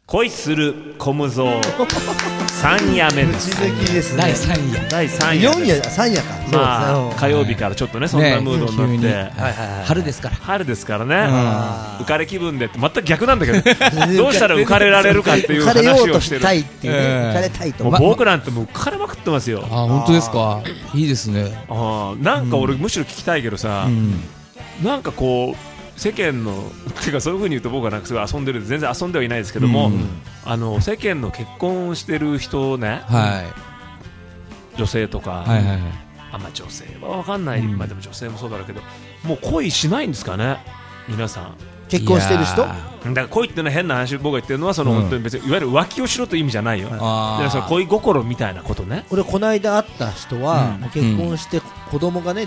恋する小無造3夜目です。 口好きですね。 第3夜。 第3夜 4夜、3夜か。 まあそうですね。 火曜日からちょっとねそんなムードになって、 急にはいはいはい。 春ですから。 春ですからね、 あー浮かれ気分でって全く逆なんだけどどうしたら浮かれられるかっていう浮かれようと話をしる。 してたいっていうね。浮かれたいともう思う。 僕なんてもう浮かれまくってますよ。 あ、本当ですか。いいですね。 なんか俺むしろ聞きたいけどさ、なんかこう世間のてかそういう風に言うと僕はなんかすごい遊んでるんで全然遊んではいないですけども、世間の結婚してる人ね、女性とか、 はい。 まあ女性は分かんない、まあでも女性もそうだろうけどもう恋しないんですかね皆さん。 結婚してる人？ だから恋っていうのは変な話、僕が言ってるのはその本当に別にいわゆる浮気をしろという意味じゃないよ、でその恋心みたいなことね。 俺この間会った人はもう結婚して子供がね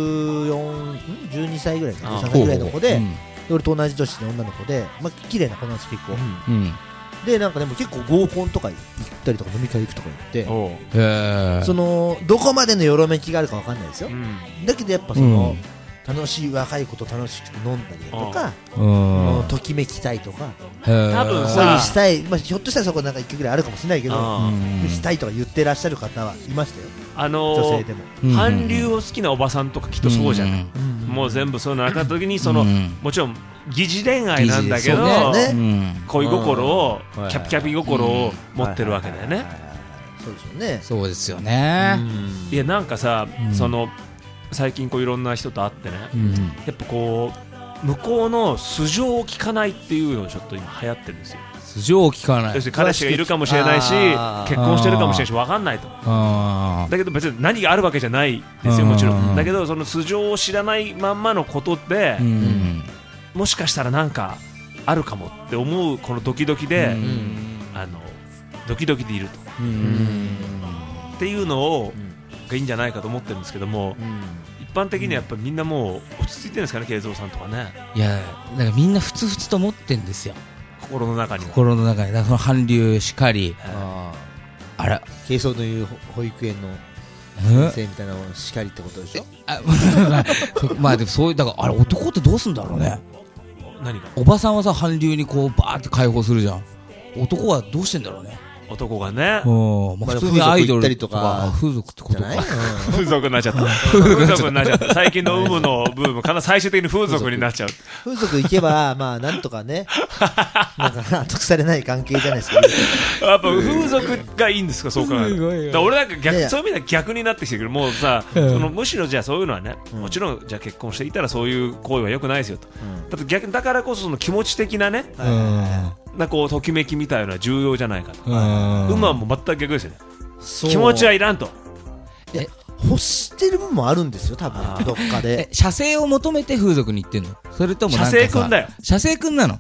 12歳ぐらいか13歳ぐらいの子で、俺と同じ年の女の子で、まあ綺麗な子なんです結構。でなんかでも結構合コンとか行ったりとか飲み会行くとか言って、そのどこまでのよろめきがあるかわかんないですよ。だけどやっぱその楽しい若い子と楽しくて飲んだりとか、ときめきたいとか、 多分恋さしたい、まあひょっとしたらそこなんか1回ぐらいあるかもしれないけど、したいとか言ってらっしゃる方はいましたよ。女性でも韓流を好きなおばさんとかきっとそうじゃない、もう全部そういうのなかった時にその、もちろん疑似恋愛なんだけど、恋心を、キャピキャピ心を持ってるわけだよね。 そうですよね。 そうですよね。 いやなんかさ、その最近こういろんな人と会ってね、やっぱこう向こうの素性を聞かないっていうのがちょっと今流行ってるんですよ。 素性を聞かない。 要するに彼氏がいるかもしれないし結婚してるかもしれないし分かんないと。だけど別に何があるわけじゃないですよもちろん。だけどその素性を知らないまんまのことで、もしかしたらなんかあるかもって思うこのドキドキで、ドキドキでいると、っていうのをがいいんじゃないかと思ってるんですけども、一般的にはやっぱりみんなもう落ち着いてるんですかね、慶三さんとかね。 いやなんかみんなふつふつと思ってんですよ、 心の中には。 心の中に。だから韓流しかり、あら慶三の言う保育園の先生みたいなのしかりってことでしょ。 まあでもそういうだからあれ男ってどうすんだろうね。 何がおばさんはさ韓流にこうバーって解放するじゃん。男はどうしてんだろうね。 男がね、 普通にアイドルとか風俗ってことか。 風俗になっちゃった。風俗になっちゃった。最近の有無のブームから最終的に風俗になっちゃう。 風俗行けばまあなんとかね、なんか納得されない関係じゃないですか。 やっぱ風俗がいいんですか、そう考えると。俺なんか逆、そういう意味では逆になってきてるけど、もうさ、そのむしろじゃあそういうのはね、もちろんじゃあ結婚していたらそういう行為は良くないですよと。だって逆だからこそその気持ち的なね、なこうときめきみたいなのは重要じゃないかと。馬はもう全く逆ですよね。気持ちはいらんと。 欲してる部分もあるんですよ多分どっかで。 射精を求めて風俗に行ってんの？それともなんかさ射精くんだよ。 射精くんなの？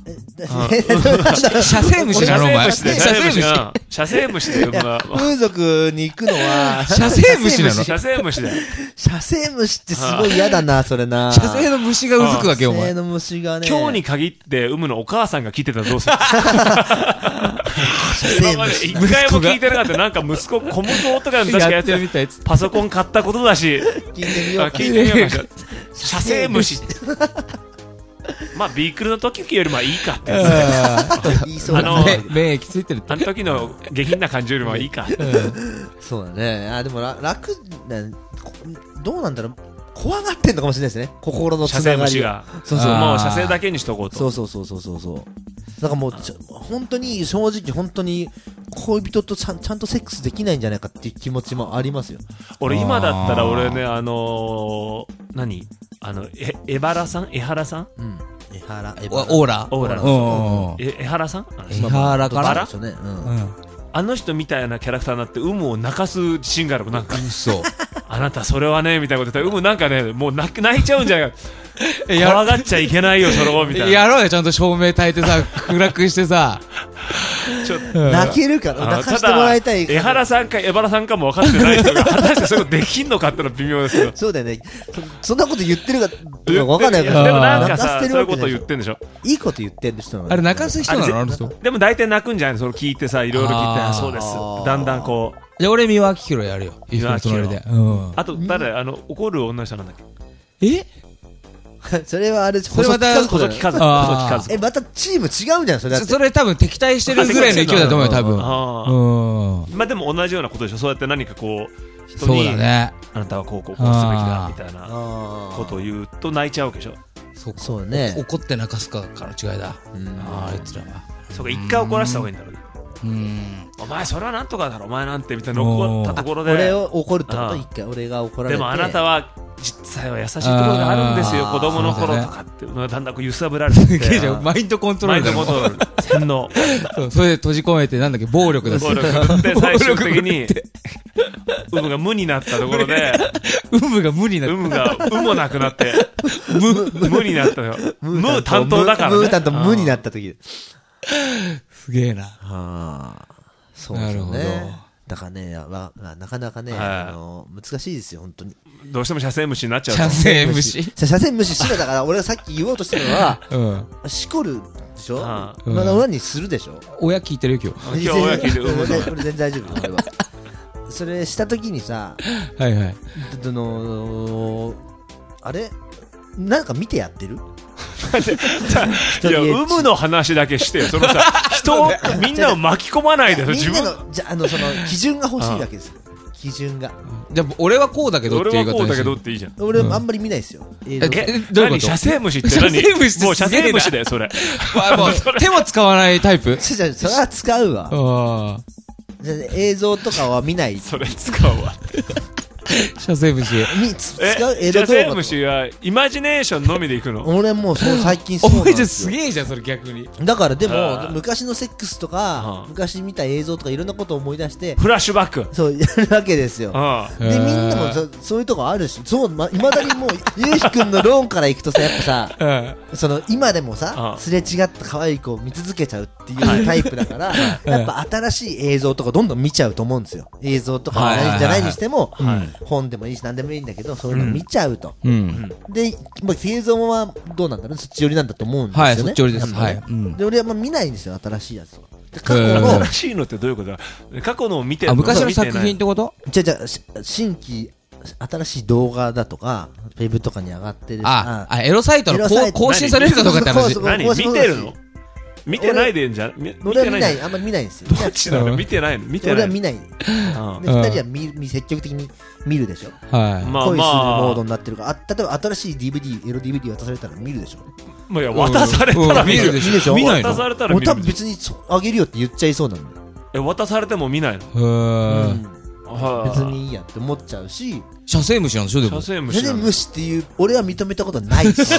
射精虫なのお前。 射精虫で風俗に行くのは射精虫なの？ 射精虫だよ。 射精虫ってすごい嫌だなそれな。 射精の虫がうずくわけお前。 射精の虫がね。 今日に限って産むのお母さんが聞いてたらどうする？今まで一回も聞いてなかった。なんか息子小息子とかの確かやってパソコン買ったことだし聞いてみようか。 聞いてみようか。射精虫。まあビークルの時よりもいいかってやつ。 免疫ついてるって。 あの時の下品な感じよりもいいか。 そうだね。でも楽どうなんだろう。怖がってんのかもしれないですね。心のつながりが。 そうそう。もう射精だけにしとこうと。 そう。なんかもう本当に正直本当に恋人とちゃんとセックスできないんじゃないかっていう気持ちもありますよ。 俺今だったら俺ね何江原さん？江原さん？ 江原。 オーラ？ 江原さん？ 江原かな？ あの人みたいなキャラクターになって有無を泣かす自信がある。なんかそうあなたそれはねみたいなこと言ったら有無なんかねもう泣いちゃうんじゃないか。怖がっちゃいけないよそれをみたいな。 やろうよちゃんと照明焚いてさ暗くしてさ。 ちょっと泣けるから泣かせてもらいたい。 江原さんか江原さんかも分かってない人が果たしてそれできんのかってのは微妙ですけど。 そうだよね。そんなこと言ってるか分かんないから。 でもなんかさそういうこと言ってんでしょ。 いいこと言ってる人なの。 あれ泣かす人なのあの人。 でも大体泣くんじゃないの。それ聞いてさいろいろ聞いてそうです。だんだんこう。 じゃあ俺三輪明宏やるよ。 三輪明宏で。 あと誰怒る女の人なんだっけ。 それはあれ、 それまた細木和子。 またチーム違うんじゃん、それだって。 それ多分敵対してるぐらいの勢いだと思うよ、多分。 まあでも同じようなことでしょ。そうやって何かこう人にあなたはこうすべきだみたいなことを言うと泣いちゃうわけでしょ。 そうね。 怒って泣かすかから違いだ。あいつらは。 そうか、一回怒らせた方がいいんだろうね。お前それはなんとかだろお前なんてみたいな怒ったところで俺を怒るってこと。一回俺が怒られて、 でもあなたは実際は優しいところがあるんですよ、子供の頃とかっていうのがだんだんこう揺さぶられててマインドコントロール、 マインドコントロール、洗脳それで閉じ込めて、なんだっけ、暴力だし、 暴力振って最終的にウムが無になったところでウムが無になった、 ウムがウもなくなって無になったよ。無担当だからね。 無担当無になった時すげえな。 そうですよね。だからね、なかなかね、難しいですよ、本当に。 どうしても射精虫になっちゃう。 射精虫しろだから、俺がさっき言おうとしたのは、しこるでしょ。親にするでしょ。 親聞いてるよ、 今日親聞いてる。 俺全然大丈夫、俺は。それしたときにさ、あれなんか見てやってる？ いや、有無の話だけしてよ。そのさ、人をみんなを巻き込まないでよ。 自分のじゃその基準が欲しいわけですよ。基準が。 じゃあ俺はこうだけどっていう言い方。 俺はこうだけどっていいじゃん。 俺あんまり見ないですよ。 どういうこと？ 射精虫って何？もう射精虫だよそれ。 手も使わないタイプ？ それは使うわ。映像とかは見ない。 それ使うわ。 射精虫射精虫はイマジネーションのみでいくの？ 俺もう最近そうなんですよ。 すげえじゃんそれ逆に。 だからでも昔のセックスとか昔見た映像とかいろんなことを思い出してフラッシュバックそうやるわけですよ。でみんなもそういうとこあるし、そういまだにもうゆうひくんの論からいくとさ、やっぱさその今でもさすれ違った可愛い子を見続けちゃうっていうタイプだからやっぱ新しい映像とかどんどん見ちゃうと思うんですよ。映像とかじゃないにしても本でもいいし何でもいいんだけど、そういうの見ちゃうと。で映像はどうなんだろう、そっち寄りなんだと思うんですよね。はい、そっち寄りです。で俺は見ないんですよ、新しいやつを。 過去の新しいのってどういうことだ？過去のを見てるの？ 昔の作品ってこと？ じゃ新規新しい動画だとかウェブとかに上がってる。 エロサイトの更新されるかどうかって話。 何見てるの？見てないでんじゃん。 俺は見ない、あんまり見ないんですよ。 どっちなの？見てないの？見てない。 俺は見ない。二人は積極的に見るでしょ。恋するモードになってるから。例えば新しい DVD、エロ DVD 渡されたら見るでしょ。 いや、渡されたら見るでしょ。 見ないの？ 渡されたら見る。 多分別にあげるよって言っちゃいそうなんだよ。 渡されても見ないの？ 別にいいやって思っちゃうし。 射精虫なんでしょ？でも射精虫っていう俺は認めたことないし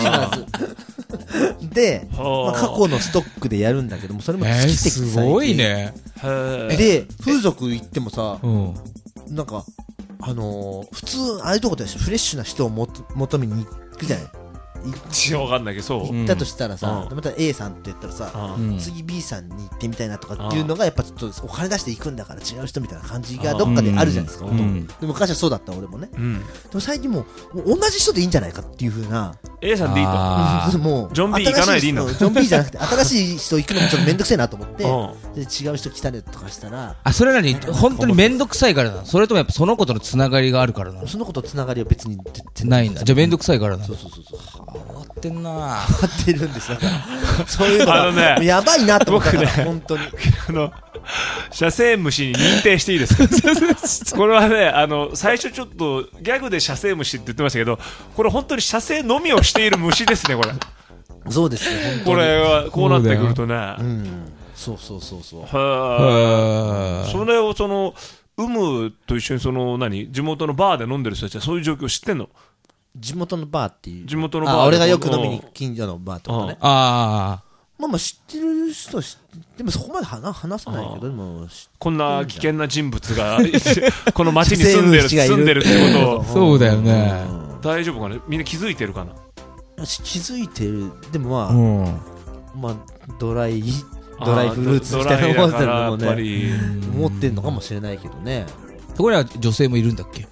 で、過去のストックでやるんだけども、それも尽きてきてすごいね。 で風俗行ってもさ、なんか普通ああいうとこでフレッシュな人を求めに行くじゃない。 わかんないけど、そう行ったとしたらさ、また A さんって言ったらさ、次 B さんに行ってみたいなとかっていうのがやっぱちょっとお金出して行くんだから違う人みたいな感じがどっかであるじゃないですか。で昔はそうだった俺もね。でも最近も同じ人でいいんじゃないかっていう風な。 A さんでいいと。 もうジョン B 行かないでいいの？ ジョン B じゃなくて新しい人行くのもちょっとめんどくせえなと思ってで違う人来たりとかしたら、 それなに本当にめんどくさいからなの？それともやっぱその子とのつながりがあるからなの？ その子とつながりは別にないんだ。じゃあめんどくさいからなの？ そう終わってんな。 終わってるんですよ。そういうのがやばいなと思ったから本当に射精虫に認定していいですか？これはね、最初ちょっとギャグで射精虫って言ってましたけど、これ本当に射精のみをしている虫ですね、これ。 そうですね。 これはこうなってくるとね。 そう。 それを有無と一緒に地元のバーで飲んでる人たちはそういう状況知ってんの？ 地元のバーっていう。 地元のバー。 俺がよく飲みに行く近所のバーとかね。まあ知ってる人でもそこまで話さないけど、でもこんな危険な人物がこの町に住んでるってことを。 そうだよね。 大丈夫かな？みんな気づいてるかな？ 気づいてる。でもまあドライフルーツみたいな思ってるのもね、思ってんのかもしれないけどね。 そこには女性もいるんだっけ？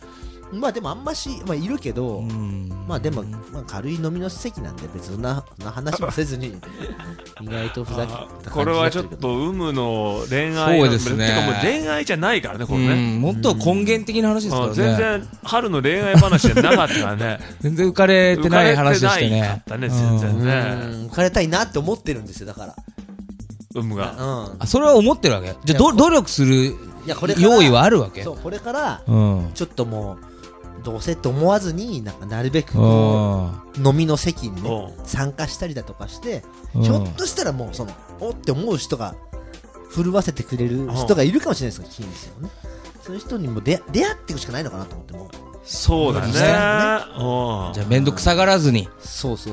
まあでもあんまし、まあいるけど、まあでも、まあ軽い飲みの席なんで別にそんな話もせずに、意外とふざけた感じ。 これはちょっと有無の恋愛そうですね。 てかもう恋愛じゃないからね、これね。 もっと根源的な話ですからね。 全然春の恋愛話じゃなかったからね。 全然浮かれてない話でしたね。 浮かれてないかったね、全然ね。 浮かれたいなって思ってるんですよ、だから。 有無が。 あ、それは思ってるわけ？じゃあ努力する用意はあるわけ？ そう、これから、ちょっともう、どうせって思わずになるべくこう飲みの席にね参加したりだとかして、ひょっとしたらもうそのおって思う人が震わせてくれる人がいるかもしれないですけど、いいんですよね。そういう人にも出会っていくしかないのかなと思っても。 そうだね。じゃあ面倒くさがらずに。 そうだ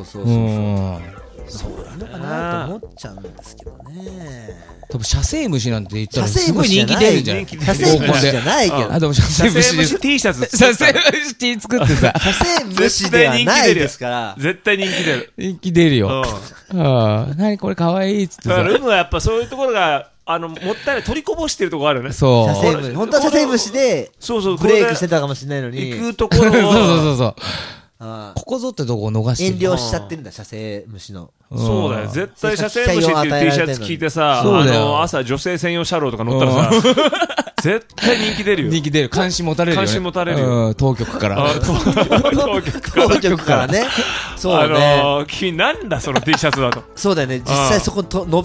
のかなと思っちゃうんですけどね。 多分射精虫なんて言ったらすごい人気出るんじゃない？ 射精虫じゃないけど。 あ、でも射精虫 T シャツ射精虫 T 作ってさ。 射精虫ではないですから。 絶対人気出る。 人気出るよ。何これ可愛いっつってさ。 ルムはやっぱそういうところがもったいない、取りこぼしてるところあるよね。 そう。 射精虫。本当は射精虫でブレイクしてたかもしれないのに。 行くところそう。ここぞってとこを逃して遠慮しちゃってるんだ、射精虫の。 そうだよ。絶対射精虫っていう T シャツ着いてさ、朝女性専用車両とか乗ったらさ、絶対人気出るよ。 人気出る。関心持たれるよね。 関心持たれるよ。 当局から。 当局からね。そうね。 君なんだその T シャツだと。 そうだよね。実際そこ乗って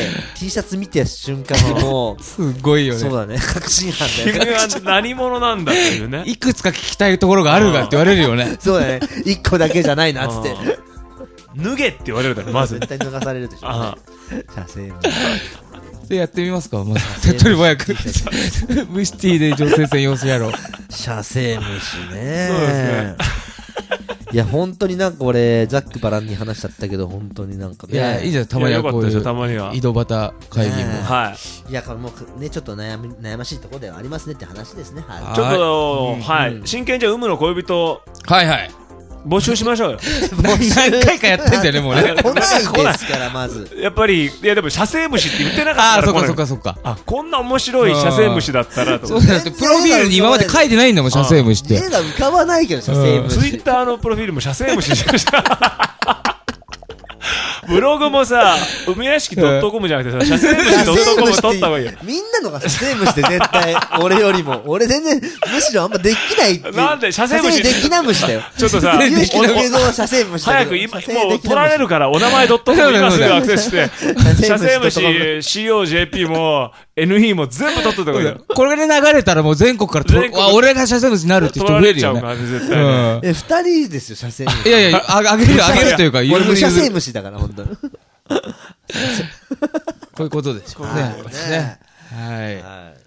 T シャツ見て瞬間にもう。 すごいよね。 そうだね。確信犯だよね。 君は何者なんだっていうね。 いくつか聞きたいところがあるがって言われるよね。 そうだね。一個だけじゃないなっつって。 脱げって言われるだろ、まず。 絶対脱がされるでしょ。射精虫。 でやってみますか、まず手っ取り早くムシティで女性専用やろう。 射精虫ね。 そうですね。 いや本当になんか俺ざっくばらんに話しちゃったけど本当になんかね。 いやいいじゃん、たまにはこういうたまには井戸端会議も。 はい。 いやこれもうねちょっと悩ましいところではありますねって話ですね。 ちょっとはい真剣じゃ有無の恋人。 はいはい。 募集しましょうよ。 何回かやってんだよね、もうね。 来ないですから、まず。 やっぱり、いやでも、射精虫って言ってなかったから。 ああ、そっか。 あ、こんな面白い射精虫だったらと。 そうだって、プロフィールに今まで書いてないんだもん、射精虫って。 絵が浮かばないけど、射精虫。 ツイッターのプロフィールも射精虫しました。ブログもさ、海屋敷 .com じゃなくてさ、射精虫 .com 取った方がいいよ。 みんなのが射精虫って絶対、俺よりも。俺全然、むしろあんまできないっていう。 なんで射精虫できな虫だよ。 ちょっとさ、 有識の映像は射精虫だ早く今、もう取られるから、お名前 .com 今すぐアクセスして、射精虫 COJP も NE も全部取っといた方がいいよ。 これで流れたらもう全国から俺が射精虫になるって人増えるよね。 取られちゃうからね、絶対ね。 二人ですよ、射精虫。 いや、あげるというか、 俺も射精虫だから、本当に。 こういうことでしょうね。 はい。 はい。